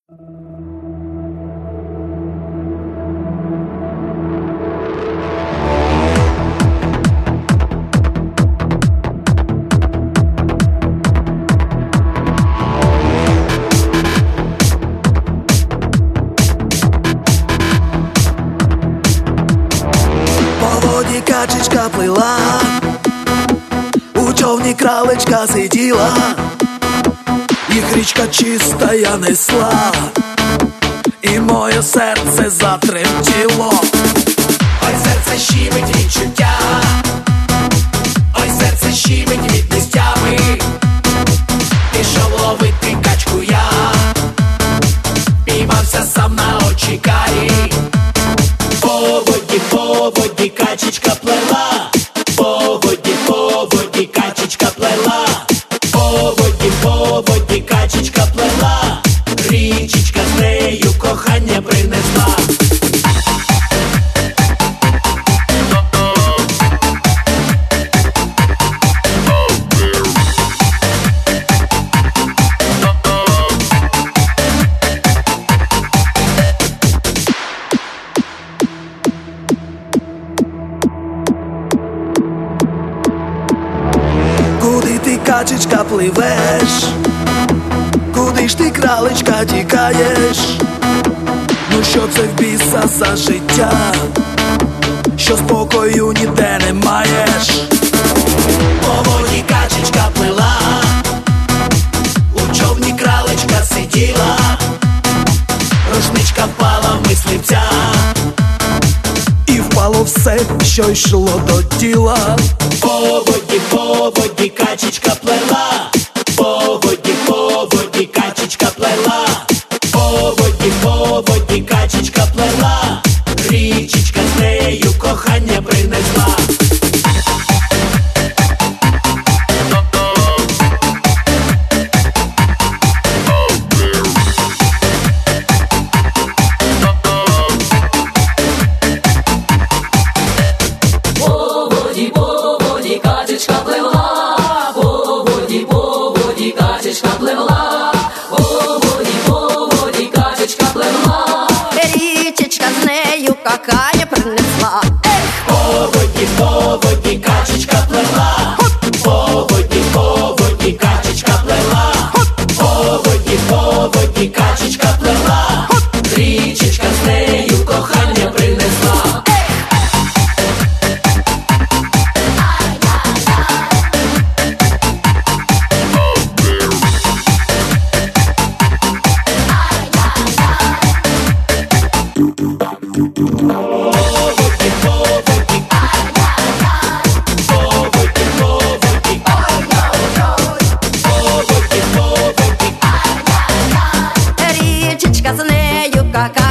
Качечка плила, у човні кралечка сиділа, їх річка чистая несла, і моє серце затремтіло. Ой, серце щемить відчуття, ой, серце щемить від нестями. Пішов ловити качку я, піймався сам на очі карі. По воді качечка плела, по воді качечка плела, по воді качечка плела, річечка з нею кохання принесла. Качечка пливеш, куди ж ти, кралечка, тікаєш? Ну що це в біса за життя, що спокою ніде не маєш? По воді качечка плила, у човні кралечка сиділа, рушничка впала в мисливця, і впало все, що йшло до тіла. По воді качечка плела, по воді качечка плела, по воді качечка плела, річечка з нею кохання принесла. Какая принесла. По воді качечка плела, по воді качечка плела, по воді качечка плела, річечка з нею кохання принесла. Річечка з нею какая.